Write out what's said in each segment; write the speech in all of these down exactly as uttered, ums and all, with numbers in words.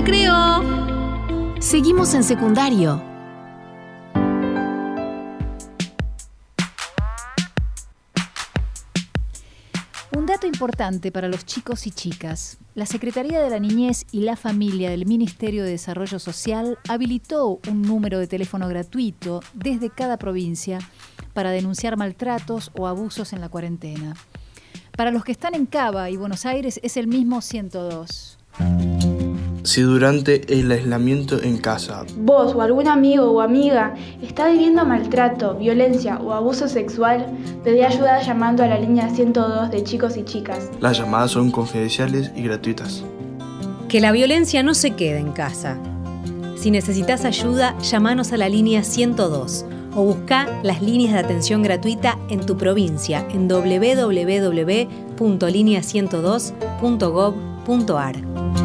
recreo. Seguimos en secundario. Un dato importante para los chicos y chicas. La Secretaría de la Niñez y la Familia del Ministerio de Desarrollo Social habilitó un número de teléfono gratuito desde cada provincia para denunciar maltratos o abusos en la cuarentena. Para los que están en Cava y Buenos Aires es el mismo ciento dos. Si durante el aislamiento en casa vos o algún amigo o amiga está viviendo maltrato, violencia o abuso sexual, pedí ayuda llamando a la línea ciento dos de chicos y chicas. Las llamadas son confidenciales y gratuitas. Que la violencia no se quede en casa. Si necesitas ayuda, llamanos a la línea ciento dos o busca las líneas de atención gratuita en tu provincia en doble u doble u doble u punto línea ciento dos punto gob punto ar.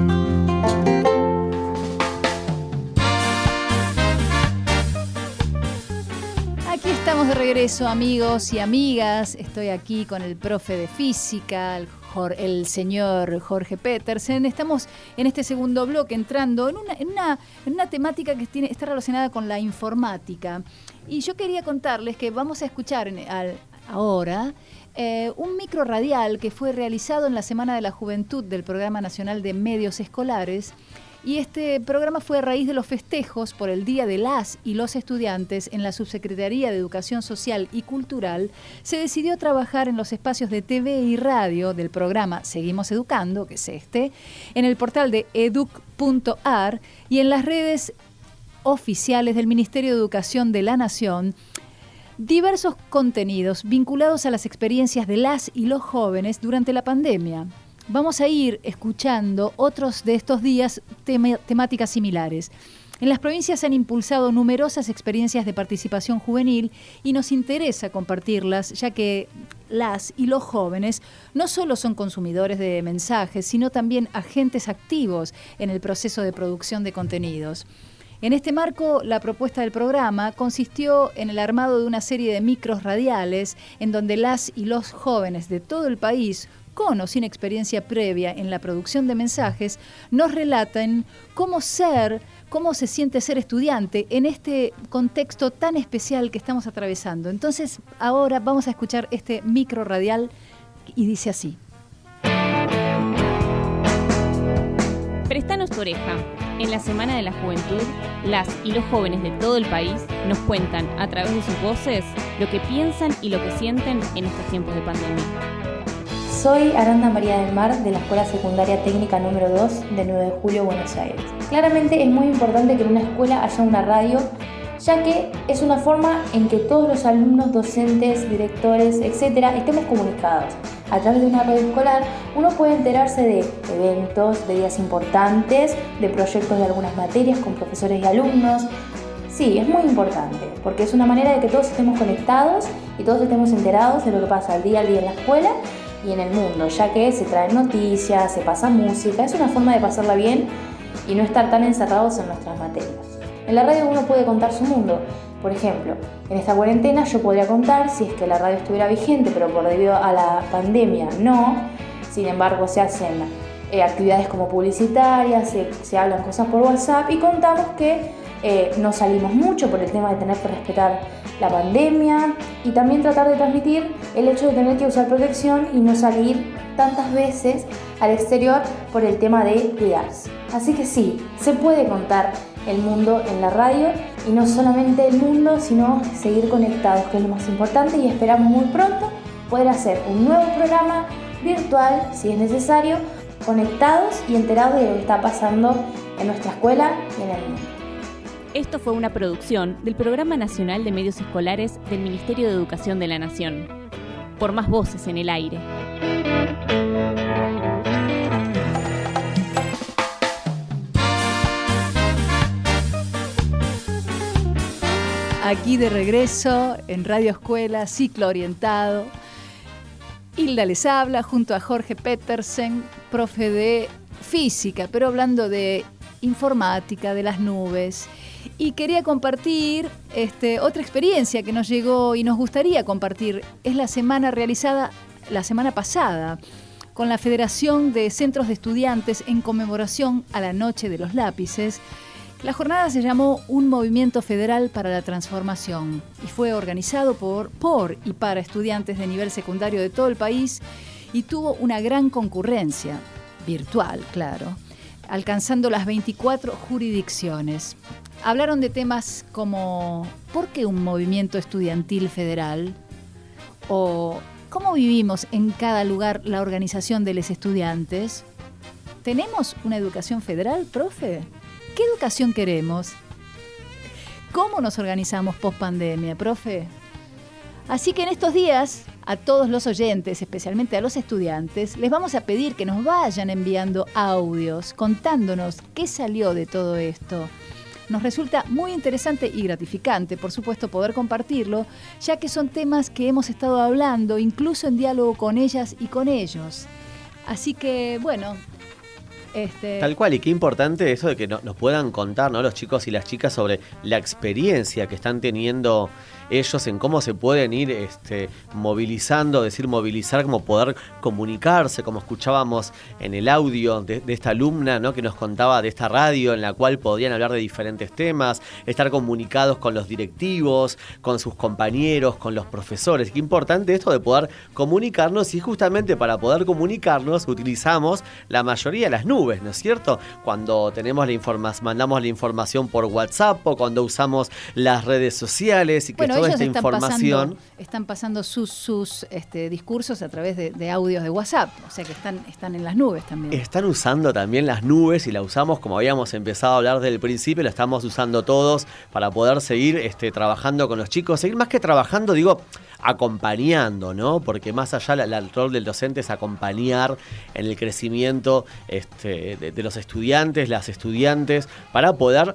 Aquí estamos de regreso, amigos y amigas. Estoy aquí con el profe de física, el, Jorge, el señor Jorge Petersen. Estamos en este segundo bloque entrando en una, en una, en una temática que tiene, está relacionada con la informática. Y yo quería contarles que vamos a escuchar en, al, ahora eh, un micro radial que fue realizado en la Semana de la Juventud del Programa Nacional de Medios Escolares. Y este programa fue a raíz de los festejos por el Día de las y los Estudiantes en la Subsecretaría de Educación Social y Cultural. Se decidió trabajar en los espacios de T V y radio del programa Seguimos Educando, que es este, en el portal de educ punto ar y en las redes oficiales del Ministerio de Educación de la Nación, diversos contenidos vinculados a las experiencias de las y los jóvenes durante la pandemia. Vamos a ir escuchando otros de estos días tem- temáticas similares. En las provincias se han impulsado numerosas experiencias de participación juvenil y nos interesa compartirlas, ya que las y los jóvenes no solo son consumidores de mensajes, sino también agentes activos en el proceso de producción de contenidos. En este marco, la propuesta del programa consistió en el armado de una serie de micros radiales en donde las y los jóvenes de todo el país, con o sin experiencia previa en la producción de mensajes, nos relatan cómo ser, cómo se siente ser estudiante en este contexto tan especial que estamos atravesando. Entonces, ahora vamos a escuchar este micro radial y dice así. Prestanos tu oreja. En la Semana de la Juventud, las y los jóvenes de todo el país nos cuentan a través de sus voces lo que piensan y lo que sienten en estos tiempos de pandemia. Soy Aranda María del Mar, de la Escuela Secundaria Técnica número dos de nueve de julio, Buenos Aires. Claramente es muy importante que en una escuela haya una radio, ya que es una forma en que todos los alumnos, docentes, directores, etcétera, estemos comunicados. A través de una radio escolar uno puede enterarse de eventos, de días importantes, de proyectos de algunas materias con profesores y alumnos. Sí, es muy importante, porque es una manera de que todos estemos conectados y todos estemos enterados de lo que pasa al día a día en la escuela y en el mundo, ya que se traen noticias, se pasa música, es una forma de pasarla bien y no estar tan encerrados en nuestras materias. En la radio uno puede contar su mundo. Por ejemplo, en esta cuarentena yo podría contar si es que la radio estuviera vigente, pero por debido a la pandemia no. Sin embargo, se hacen eh, actividades como publicitarias, se, se hablan cosas por WhatsApp y contamos que eh, no salimos mucho por el tema de tener que respetar la pandemia y también tratar de transmitir el hecho de tener que usar protección y no salir tantas veces al exterior por el tema de cuidarse. Así que sí, se puede contar el mundo en la radio y no solamente el mundo, sino seguir conectados, que es lo más importante, y esperamos muy pronto poder hacer un nuevo programa virtual, si es necesario, conectados y enterados de lo que está pasando en nuestra escuela y en el mundo. Esto fue una producción del Programa Nacional de Medios Escolares del Ministerio de Educación de la Nación. Por más voces en el aire. Aquí de regreso en Radio Escuela, ciclo orientado. Hilda les habla junto a Jorge Petersen, profe de física, pero hablando de informática, de las nubes. Y quería compartir este, otra experiencia que nos llegó y nos gustaría compartir. Es la semana realizada la semana pasada con la Federación de Centros de Estudiantes en conmemoración a la Noche de los Lápices. La jornada se llamó Un Movimiento Federal para la Transformación y fue organizado por, por y para estudiantes de nivel secundario de todo el país y tuvo una gran concurrencia, virtual, claro, alcanzando las veinticuatro jurisdicciones. Hablaron de temas como ¿por qué un movimiento estudiantil federal? O ¿cómo vivimos en cada lugar la organización de los estudiantes? ¿Tenemos una educación federal, profe? ¿Qué educación queremos? ¿Cómo nos organizamos post pandemia, profe? Así que en estos días, a todos los oyentes, especialmente a los estudiantes, les vamos a pedir que nos vayan enviando audios contándonos qué salió de todo esto. Nos resulta muy interesante y gratificante, por supuesto, poder compartirlo, ya que son temas que hemos estado hablando, incluso en diálogo con ellas y con ellos. Así que, bueno... Este... Tal cual, y qué importante eso de que no, nos puedan contar, ¿no?, los chicos y las chicas sobre la experiencia que están teniendo ellos en cómo se pueden ir este, movilizando, decir movilizar, como poder comunicarse, como escuchábamos en el audio de, de esta alumna, ¿no?, que nos contaba de esta radio en la cual podían hablar de diferentes temas, estar comunicados con los directivos, con sus compañeros, con los profesores. Qué importante esto de poder comunicarnos, y justamente para poder comunicarnos utilizamos la mayoría de las nubes, ¿no es cierto? Cuando tenemos la información, mandamos la información por WhatsApp, o cuando usamos las redes sociales y que bueno, toda ellos esta están información... Pasando, están pasando sus, sus este, discursos a través de, de audios de WhatsApp, o sea que están, están en las nubes también. Están usando también las nubes y la usamos, como habíamos empezado a hablar desde el principio, la estamos usando todos para poder seguir este, trabajando con los chicos, seguir más que trabajando, digo, acompañando, ¿no? Porque más allá la, la, el rol del docente es acompañar en el crecimiento este, de, de los estudiantes, las estudiantes, para poder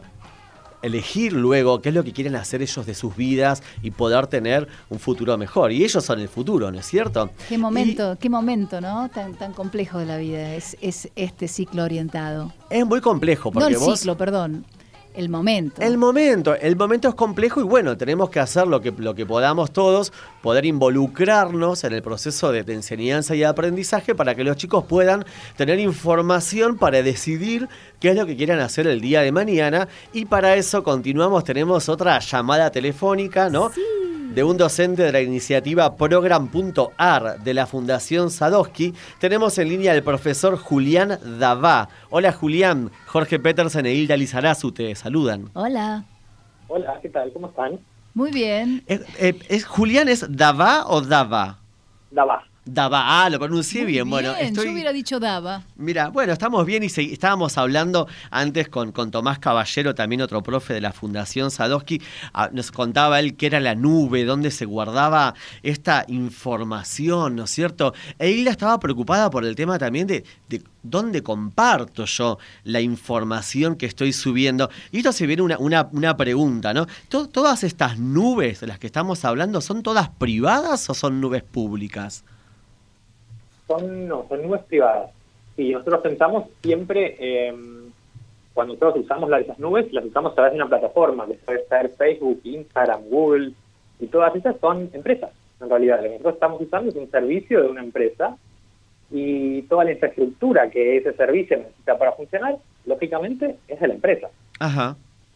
elegir luego qué es lo que quieren hacer ellos de sus vidas y poder tener un futuro mejor. Y ellos son el futuro, ¿no es cierto? Qué momento, y, qué momento, ¿no? Tan, tan complejo de la vida es, es este ciclo orientado. Es muy complejo porque no el vos... ciclo, perdón. El momento. El momento. El momento es complejo y bueno, tenemos que hacer lo que, lo que podamos todos, poder involucrarnos en el proceso de, de enseñanza y aprendizaje para que los chicos puedan tener información para decidir qué es lo que quieran hacer el día de mañana. Y para eso continuamos, tenemos otra llamada telefónica, ¿no? Sí. De un docente de la iniciativa Program punto a r de la Fundación Sadowski. Tenemos en línea al profesor Julián Davá. Hola Julián, Jorge Petersen e Hilda Lizarazu te saludan. Hola. Hola, ¿qué tal? ¿Cómo están? Muy bien. ¿Es, es, es, ¿Julián es Davá o Dava? Davá. Dava, ah, lo pronuncié Muy bien. bien. Bueno, estoy... Yo hubiera dicho Dava. Mira, bueno, estamos bien y se... estábamos hablando antes con, con Tomás Caballero, también otro profe de la Fundación Sadowski. Ah, nos contaba él qué era la nube, dónde se guardaba esta información, ¿no es cierto? E Hilda estaba preocupada por el tema también de, de dónde comparto yo la información que estoy subiendo. Y esto se viene una, una, una pregunta, ¿no? ¿Tod- ¿Todas estas nubes de las que estamos hablando son todas privadas o son nubes públicas? Son, no, son nubes privadas. Y nosotros pensamos siempre, eh, cuando nosotros usamos las, esas nubes, las usamos a través de una plataforma, que puede ser Facebook, Instagram, Google, y todas esas son empresas, en realidad. Lo que nosotros estamos usando es un servicio de una empresa, y toda la infraestructura que ese servicio necesita para funcionar, lógicamente, es de la empresa. Ajá.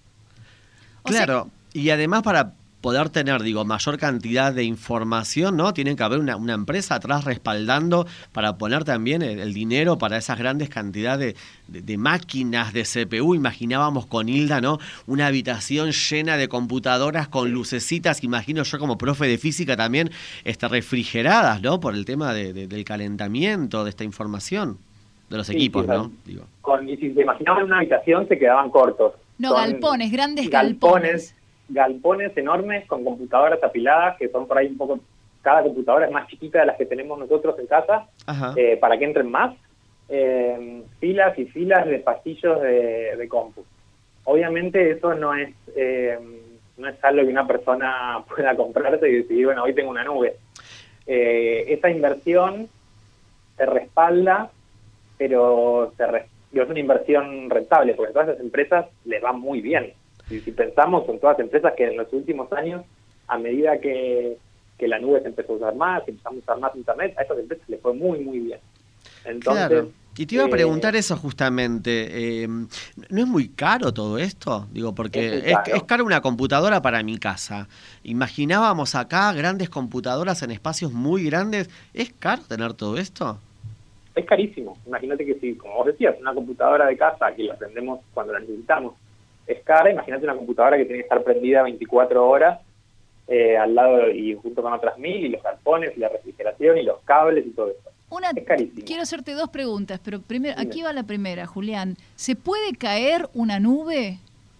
Claro, y además para poder tener, digo, mayor cantidad de información, ¿no? Tiene que haber una, una empresa atrás respaldando para poner también el, el dinero para esas grandes cantidades de, de, de máquinas, de C P U. Imaginábamos con Hilda, ¿no? Una habitación llena de computadoras con lucecitas, imagino yo como profe de física también, este, refrigeradas, ¿no? Por el tema de, de, del calentamiento de esta información, de los sí, equipos, sí, ¿no? Digo. Con, y si se imaginaban una habitación se quedaban cortos. No, Son galpones, grandes galpones. galpones. galpones enormes con computadoras apiladas, que son por ahí un poco, cada computadora es más chiquita de las que tenemos nosotros en casa, eh, para que entren más, eh, filas y filas de pasillos de, de compu. Obviamente eso no es eh, no es algo que una persona pueda comprarse y decidir, bueno, hoy tengo una nube. Eh, esa inversión se respalda, pero se res- es una inversión rentable, porque a todas esas empresas les va muy bien. Si, si pensamos en todas las empresas que en los últimos años, a medida que, que la nube se empezó a usar más, empezamos a usar más internet, a esas empresas les fue muy, muy bien. Entonces, claro. Y te iba a preguntar eh, eso justamente, eh, ¿no es muy caro todo esto? Digo, porque es, es, caro. es caro una computadora para mi casa. Imaginábamos acá grandes computadoras en espacios muy grandes. ¿Es caro tener todo esto? Es carísimo. Imagínate que si, como vos decías, una computadora de casa que la prendemos cuando la necesitamos es cara, imagínate una computadora que tiene que estar prendida veinticuatro horas eh, al lado y junto con otras mil, y los galpones, y la refrigeración, y los cables, y todo eso. Una, es carísimo. Quiero hacerte dos preguntas, pero primero, aquí va la primera, Julián. ¿Se puede caer una nube?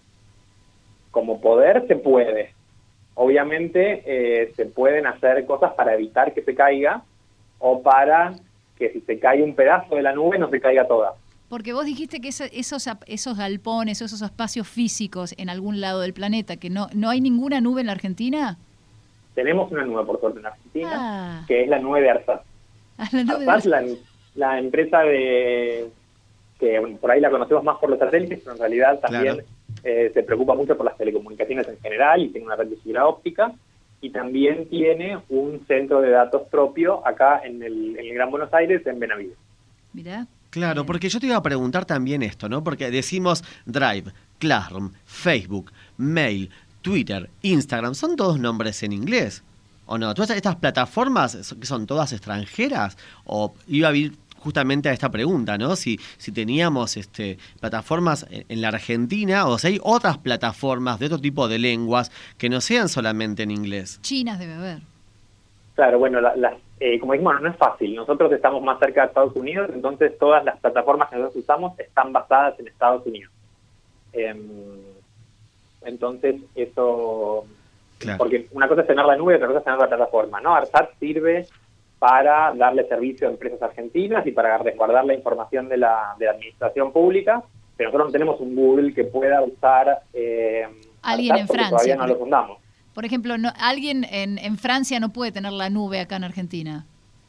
Como poder se puede. Obviamente eh, se pueden hacer cosas para evitar que se caiga, o para que si se cae un pedazo de la nube no se caiga toda. Porque vos dijiste que esa, esos, esos galpones, esos espacios físicos en algún lado del planeta, que no, no hay ninguna nube en la Argentina. Tenemos una nube, por suerte, en Argentina, ah. que es la nube de Arsat. Ah, la nube Arsat, de... la, la empresa de que bueno, por ahí la conocemos más por los satélites, pero en realidad también claro. eh, se preocupa mucho por las telecomunicaciones en general y tiene una red de fibra óptica, y también tiene un centro de datos propio acá en el, en el Gran Buenos Aires, en Benavides. Mirá. Claro, porque yo te iba a preguntar también esto, ¿no? Porque decimos Drive, Classroom, Facebook, Mail, Twitter, Instagram, son todos nombres en inglés, ¿o no? ¿Todas estas plataformas que son todas extranjeras? O iba a ir justamente a esta pregunta, ¿no? Si, si teníamos este, plataformas en, en la Argentina, o si hay otras plataformas de otro tipo de lenguas que no sean solamente en inglés. Chinas debe haber. Claro, bueno, la, la, eh, como dijimos, no es fácil. Nosotros estamos más cerca de Estados Unidos, entonces todas las plataformas que nosotros usamos están basadas en Estados Unidos. Eh, entonces, eso... Claro. Porque una cosa es tener la nube y otra cosa es tener la plataforma, ¿no? Arsat sirve para darle servicio a empresas argentinas y para resguardar la información de la, de la administración pública, pero nosotros no tenemos un Google que pueda usar eh, alguien en Francia. Todavía no lo fundamos. Por ejemplo, no, alguien en, en Francia no puede tener la nube acá en Argentina.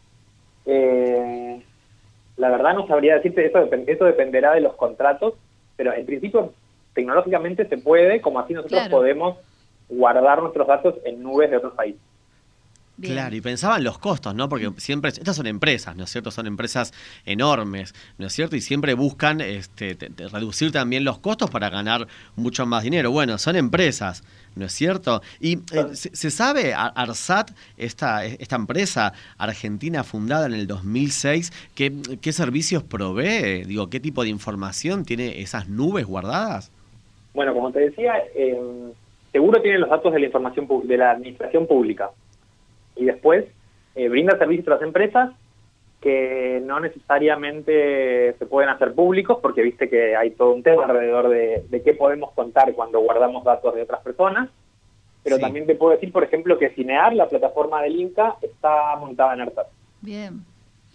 Eh, la verdad no sabría decirte, eso, depend, eso dependerá de los contratos, pero en principio tecnológicamente se puede, como así nosotros claro. podemos guardar nuestros datos en nubes de otros países. Bien. Claro, y pensaban los costos, ¿no? Porque siempre, estas son empresas, ¿no es cierto? Son empresas enormes, ¿no es cierto? Y siempre buscan este, te, te, reducir también los costos para ganar mucho más dinero. Bueno, son empresas, ¿no es cierto? Y eh, se, se sabe, Arsat, esta, esta empresa argentina fundada en el dos mil seis, ¿qué, qué servicios provee? Digo, ¿qué tipo de información tiene esas nubes guardadas? Bueno, como te decía, eh, seguro tiene los datos de la información de la administración pública. Y después eh, brinda servicios a las empresas que no necesariamente se pueden hacer públicos, porque viste que hay todo un tema alrededor de, de qué podemos contar cuando guardamos datos de otras personas. Pero sí. También te puedo decir, por ejemplo, que Cinear, la plataforma del Inca, está montada en Arsat. Bien.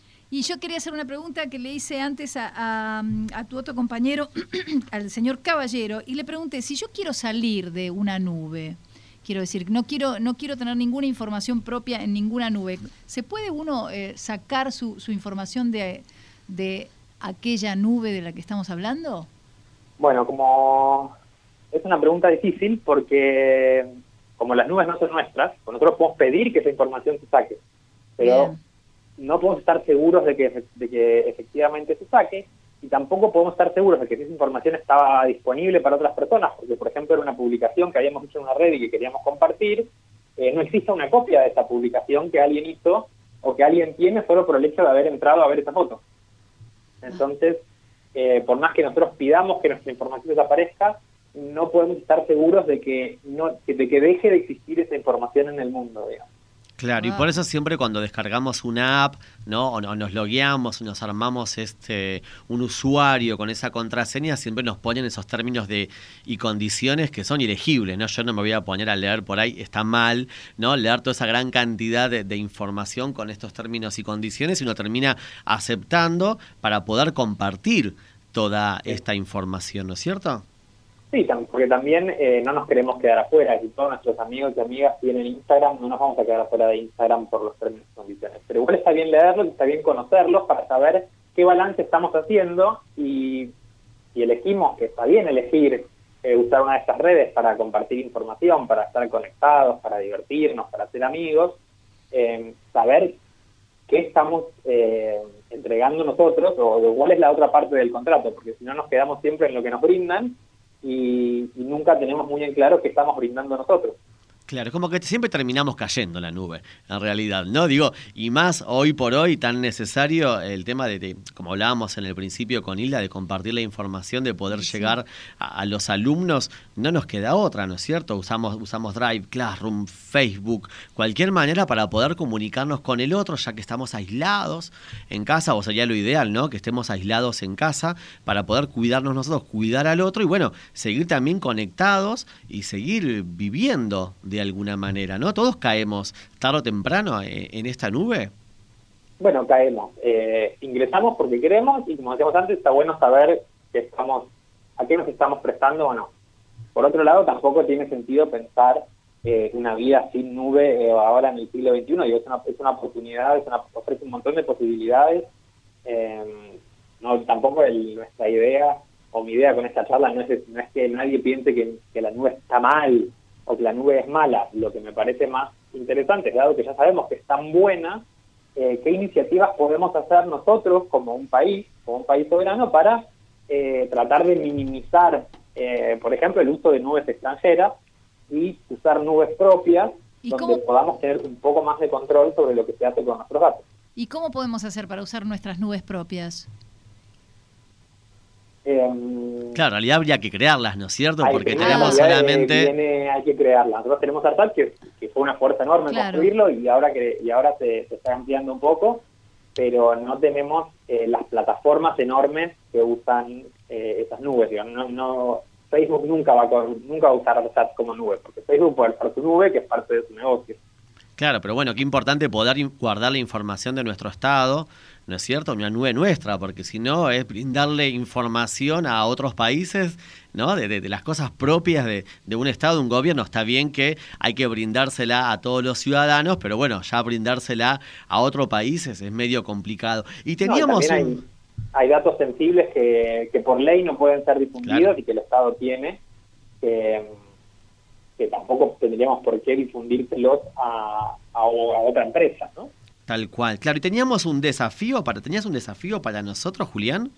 Y yo quería hacer una pregunta que le hice antes a, a, a tu otro compañero, al señor Caballero, y le pregunté, si yo quiero salir de una nube... Quiero decir, no quiero no quiero tener ninguna información propia en ninguna nube. ¿Se puede uno eh, sacar su, su información de, de aquella nube de la que estamos hablando? Bueno, como es una pregunta difícil porque como las nubes no son nuestras, nosotros podemos pedir que esa información se saque, pero Bien. no podemos estar seguros de que, de que efectivamente se saque. Y tampoco podemos estar seguros de que esa información estaba disponible para otras personas, porque, por ejemplo, era una publicación que habíamos hecho en una red y que queríamos compartir, eh, no existe una copia de esa publicación que alguien hizo o que alguien tiene solo por el hecho de haber entrado a ver esa foto. Entonces, eh, por más que nosotros pidamos que nuestra información desaparezca, no podemos estar seguros de que, no, de que deje de existir esa información en el mundo, digamos. Claro, y por eso siempre cuando descargamos una app, ¿no? O nos logueamos, nos armamos este un usuario con esa contraseña, siempre nos ponen esos términos de y condiciones que son ilegibles, ¿no? Yo no me voy a poner a leer por ahí, está mal, ¿no? Leer toda esa gran cantidad de, de información con estos términos y condiciones y uno termina aceptando para poder compartir toda esta información, ¿no es cierto? Sí, porque también eh, no nos queremos quedar afuera. Si todos nuestros amigos y amigas tienen Instagram, no nos vamos a quedar afuera de Instagram por los términos y condiciones. Pero igual está bien leerlos, está bien conocerlos para saber qué balance estamos haciendo y, y elegimos que está bien elegir eh, usar una de estas redes para compartir información, para estar conectados, para divertirnos, para ser amigos, eh, saber qué estamos, eh, entregando nosotros, o de cuál es la otra parte del contrato, porque si no nos quedamos siempre en lo que nos brindan y, y nunca tenemos muy en claro qué estamos brindando nosotros. Claro, como que siempre terminamos cayendo en la nube, en realidad, ¿no? Digo, y más hoy por hoy tan necesario el tema de, de como hablábamos en el principio con Hilda, de compartir la información, de poder sí. llegar a, a los alumnos, no nos queda otra, ¿no es cierto? Usamos, usamos Drive, Classroom, Facebook, cualquier manera para poder comunicarnos con el otro, ya que estamos aislados en casa, o sería lo ideal, ¿no? Que estemos aislados en casa para poder cuidarnos nosotros, cuidar al otro y bueno, seguir también conectados y seguir viviendo de de alguna manera, ¿no? Todos caemos tarde o temprano en esta nube. Bueno, caemos. Eh, ingresamos porque queremos y como decíamos antes, está bueno saber que estamos, a qué nos estamos prestando o no. Por otro lado, tampoco tiene sentido pensar eh, una vida sin nube eh, ahora en el siglo veintiuno. Digo, es, una, es una oportunidad, es una, ofrece un montón de posibilidades. Eh, no, tampoco el, nuestra idea o mi idea con esta charla no es, no es que nadie piense que, que la nube está mal o que la nube es mala. Lo que me parece más interesante, dado que ya sabemos que es tan buena, eh, qué iniciativas podemos hacer nosotros como un país, como un país soberano, para eh, tratar de minimizar, eh, por ejemplo, el uso de nubes extranjeras y usar nubes propias, donde cómo? podamos tener un poco más de control sobre lo que se hace con nuestros datos. ¿Y cómo podemos hacer para usar nuestras nubes propias? Eh, claro, en realidad habría que crearlas, ¿no es cierto? Porque que, tenemos no, solamente... Viene, hay que crearlas. Nosotros tenemos ARSAT, que, que fue una fuerza enorme claro. construirlo, y ahora que y ahora se, se está ampliando un poco, pero no tenemos eh, las plataformas enormes que usan eh, esas nubes. Digo, no, no, Facebook nunca va, a, nunca va a usar ARSAT como nube, porque Facebook puede usar su nube, que es parte de su negocio. Claro, pero bueno, qué importante poder guardar la información de nuestro estado, ¿no es cierto? Una nube nuestra, porque si no es brindarle información a otros países, ¿no? De, de, de las cosas propias de, de un estado, de un gobierno. Está bien que hay que brindársela a todos los ciudadanos, pero bueno, ya brindársela a otros países es medio complicado. Y teníamos... No, y un... hay, hay datos sensibles que, que por ley no pueden ser difundidos claro. y que el Estado tiene, que, que tampoco tendríamos por qué difundírselos a, a, a otra empresa, ¿no? Tal cual, claro. Y teníamos un desafío para, ¿tenías un desafío para nosotros, Julián?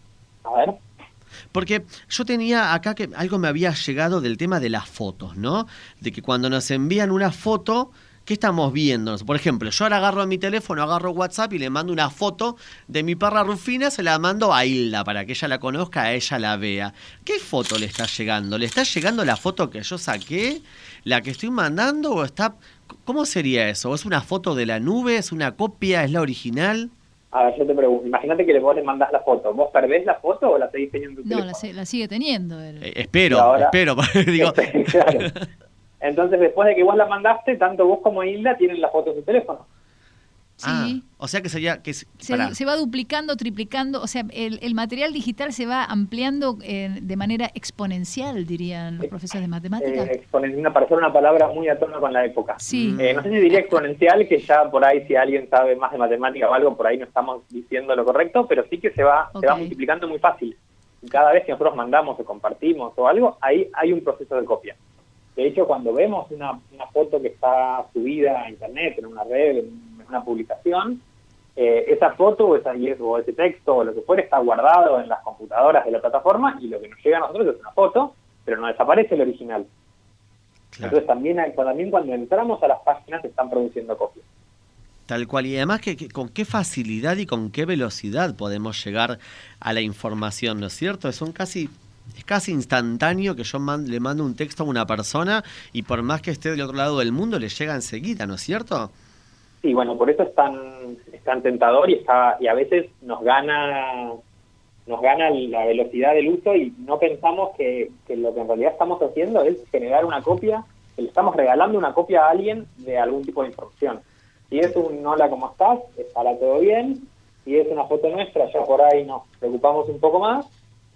A ver. Porque yo tenía acá que algo me había llegado del tema de las fotos, ¿no? De que cuando nos envían una foto, ¿qué estamos viendo? Por ejemplo, yo ahora agarro mi teléfono, agarro WhatsApp y le mando una foto de mi perra Rufina, se la mando a Hilda para que ella la conozca, a ella la vea. ¿Qué foto le está llegando? ¿Le está llegando la foto que yo saqué? ¿La que estoy mandando o está...? ¿Cómo sería eso? ¿Es una foto de la nube? ¿Es una copia? ¿Es la original? A ver, yo te pregunto, imagínate que vos le mandás la foto. ¿Vos perdés la foto o la seguís teniendo en tu no, teléfono? No, la, la sigue teniendo. El... Eh, espero, ahora, espero. Digo... claro. Entonces, después de que vos la mandaste, tanto vos como Hilda tienen la foto en su teléfono. Sí. Ah, o sea que sería... que se, se va duplicando, triplicando, o sea, el, el material digital se va ampliando eh, de manera exponencial, dirían los profesores de matemáticas. Eh, exponencial, para ser una palabra muy a tono con la época. Sí. Eh, no sé si diría exponencial, que ya por ahí, si alguien sabe más de matemática o algo, por ahí no estamos diciendo lo correcto, pero sí que se va, okay. se va multiplicando muy fácil. Y cada vez que nosotros mandamos o compartimos o algo, ahí hay un proceso de copia. De hecho, cuando vemos una, una foto que está subida a internet, en una red, en una publicación, eh, esa foto o, esa, o ese texto o lo que fuera está guardado en las computadoras de la plataforma y lo que nos llega a nosotros es una foto, pero no desaparece el original. Claro. Entonces también, hay, también cuando entramos a las páginas se están produciendo copias. Tal cual, y además que, que con qué facilidad y con qué velocidad podemos llegar a la información, ¿no es cierto? Son casi... Es casi instantáneo que yo man, le mando un texto a una persona y por más que esté del otro lado del mundo le llega enseguida, ¿no es cierto? Sí, bueno, por eso es tan, es tan tentador y, está, y a veces nos gana nos gana la velocidad del uso y no pensamos que, que lo que en realidad estamos haciendo es generar una copia, que le estamos regalando una copia a alguien de algún tipo de información. Si es un hola, ¿cómo estás? Estará todo bien. Si es una foto nuestra, ya por ahí nos preocupamos un poco más.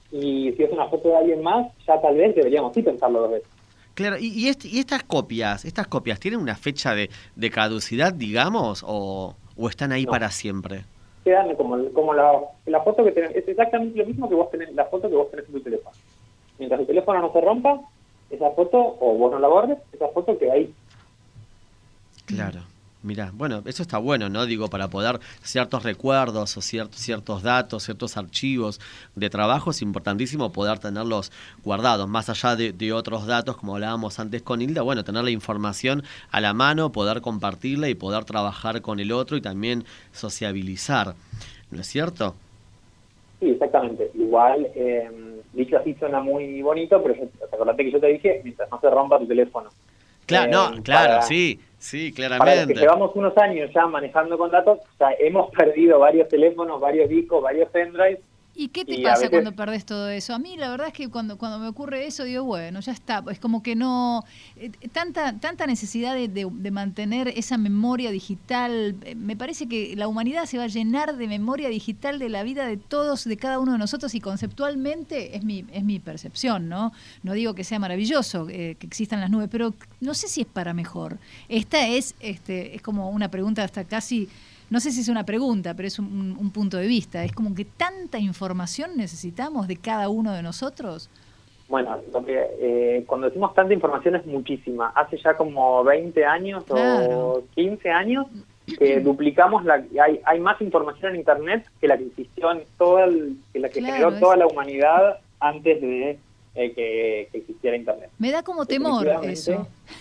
Y si es una foto de alguien más, ya tal vez deberíamos sí pensarlo dos veces. Claro, y, y, este, y estas copias, estas copias, ¿tienen una fecha de, de caducidad, digamos, o, o están ahí no. para siempre? Quedan como, como la, la foto que tenés, es exactamente lo mismo que vos tenés, la foto que vos tenés en tu teléfono. Mientras el teléfono no se rompa, esa foto, o vos no la bordes, esa foto queda ahí. Claro. Mirá, bueno, eso está bueno, ¿no? Digo, para poder ciertos recuerdos o ciertos, ciertos datos, ciertos archivos de trabajo, es importantísimo poder tenerlos guardados, más allá de, de otros datos, como hablábamos antes con Hilda, bueno, tener la información a la mano, poder compartirla y poder trabajar con el otro y también sociabilizar, ¿no es cierto? Sí, exactamente. Igual, eh, dicho así suena muy bonito, pero yo, acordate que yo te dije, mientras no se rompa tu teléfono. Claro, eh, no, claro, para, sí, sí, claramente. Para los que llevamos unos años ya manejando con datos, o sea, hemos perdido varios teléfonos, varios discos, varios pendrives. ¿Y qué te y pasa veces... cuando perdés todo eso? A mí la verdad es que cuando, cuando me ocurre eso digo, bueno, ya está. Es como que no... Eh, tanta tanta necesidad de, de, de mantener esa memoria digital. Eh, me parece que la humanidad se va a llenar de memoria digital de la vida de todos, de cada uno de nosotros, y conceptualmente es mi, es mi percepción, ¿no? No digo que sea maravilloso eh, que existan las nubes, pero no sé si es para mejor. Esta es, este, es como una pregunta hasta casi... No sé si es una pregunta, pero es un, un punto de vista. Es como que tanta información necesitamos de cada uno de nosotros. Bueno, lo que, eh, cuando decimos tanta información es muchísima. Hace ya como veinte años claro. o quince años que duplicamos, la hay, hay más información en Internet que la que existió en toda el, que la que claro, generó toda es... la humanidad antes de eh, que, que existiera Internet. Me da como temor eso.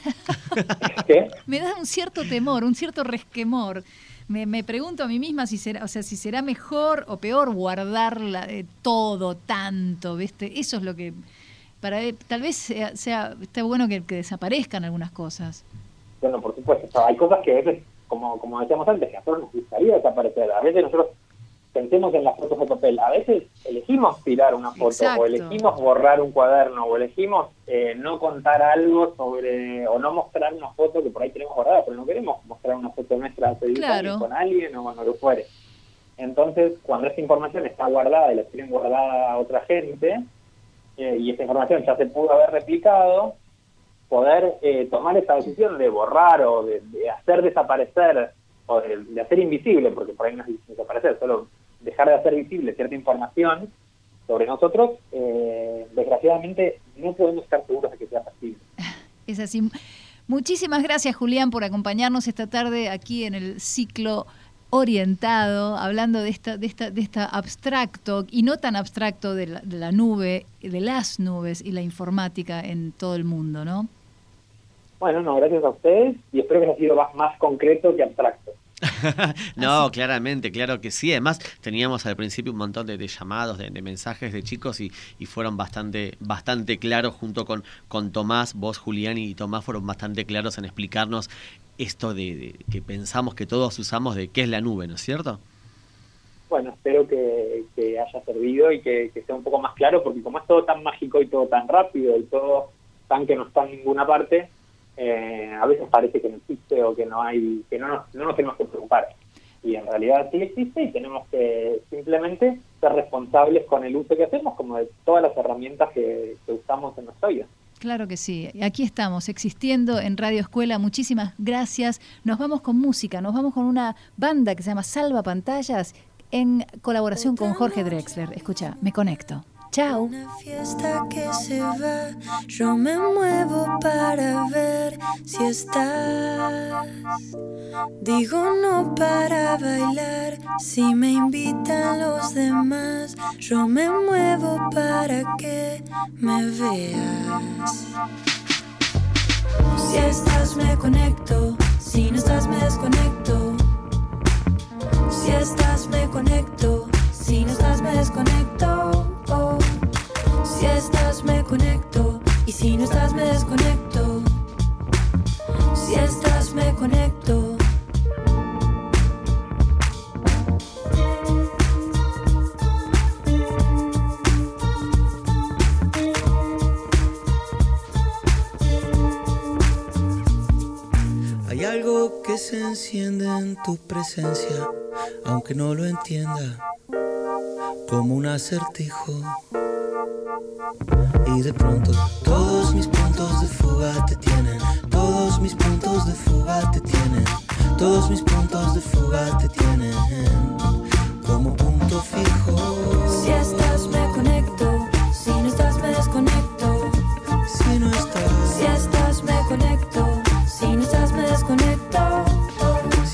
¿Qué? Me da un cierto temor, un cierto resquemor. Me, me pregunto a mí misma si será, o sea, si será mejor o peor guardarla de todo tanto, ¿viste? Eso es lo que para tal vez sea, sea está bueno que, que desaparezcan algunas cosas. Bueno, por supuesto, o sea, hay cosas que a veces, como como decíamos antes, que a nosotros nos gustaría desaparecer. A veces nosotros pensemos en las fotos de papel. A veces elegimos tirar una foto, exacto, o elegimos borrar un cuaderno, o elegimos eh, no contar algo sobre, o no mostrar una foto que por ahí tenemos guardada, pero no queremos mostrar una foto nuestra hace diez claro. años con alguien o cuando lo fuere. Entonces, cuando esta información está guardada y la tienen guardada a otra gente, eh, y esta información ya se pudo haber replicado, poder eh, tomar esa decisión de borrar o de, de hacer desaparecer, o de, de hacer invisible, porque por ahí no es desaparecer, solo dejar de hacer visible cierta información sobre nosotros, eh, desgraciadamente no podemos estar seguros de que sea posible. Es así. Muchísimas gracias, Julián, por acompañarnos esta tarde aquí en el ciclo orientado, hablando de esta, de esta, de esta abstracto y no tan abstracto de la, de la nube, de las nubes y la informática en todo el mundo, ¿no? Bueno, no, gracias a ustedes y espero que haya sido más, más concreto que abstracto. No, así. Claramente, claro que sí. Además, teníamos al principio un montón de, de llamados, de, de mensajes de chicos y, y fueron bastante bastante claros junto con, con Tomás. Vos, Julián y Tomás fueron bastante claros en explicarnos esto de, de que pensamos que todos usamos de qué es la nube, ¿no es cierto? Bueno, espero que, que haya servido y que, que sea un poco más claro, porque como es todo tan mágico y todo tan rápido y todo tan que no está en ninguna parte, Eh, a veces parece que no existe o que no hay, que no nos, no nos tenemos que preocupar, y en realidad sí existe y tenemos que simplemente ser responsables con el uso que hacemos, como de todas las herramientas que, que usamos en nuestra vida. Claro que sí, aquí estamos existiendo en Radio Escuela. Muchísimas gracias. Nos vamos con música, nos vamos con una banda que se llama Salva Pantallas en colaboración con Jorge Drexler. Escucha, Me Conecto. Chao. Una fiesta que se va, yo me muevo para ver si estás. Digo no para bailar, si me invitan los demás, yo me muevo para que me veas. Si estás me conecto, si no estás me desconecto. Si estás me conecto, si no estás me desconecto. Oh. Si estás me conecto y si no estás me desconecto. Si estás me conecto. Hay algo que se enciende en tu presencia, aunque no lo entienda, como un acertijo. Y de pronto todos mis puntos de fuga te tienen, todos mis puntos de fuga te tienen, todos mis puntos de fuga te tienen como punto fijo. Si estás me conecto, si no estás me desconecto. Si no estás, si estás me conecto, si no estás me desconecto.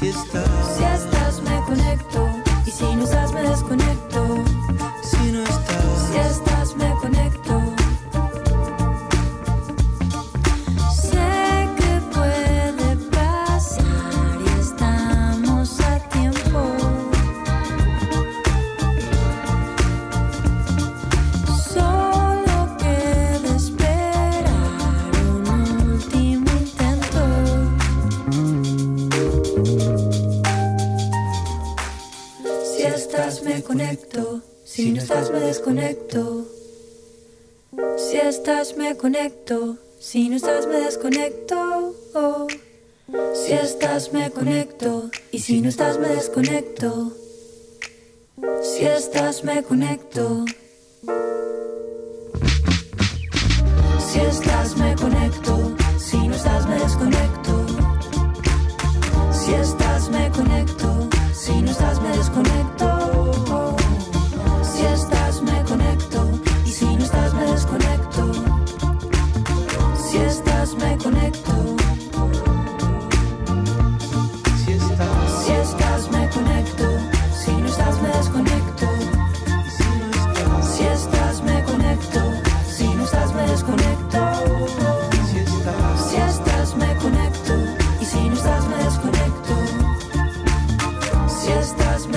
desconecto. Si no estás me desconecto. Si estás me conecto. Si no estás me desconecto. Oh. Si estás me conecto. Y si no estás me desconecto. Si estás me conecto. Si estás me conecto. Si no estás me desconecto. Si estás me conecto. Si no estás me desconecto. Si estás me conecto. Y si no estás me desconecto. Si estás me conecto. Si estás, si estás me conecto. Si no estás me desconecto. Si estás me conecto. Si no estás me desconecto. Si estás me conecto. Y si no estás me desconecto. Si estás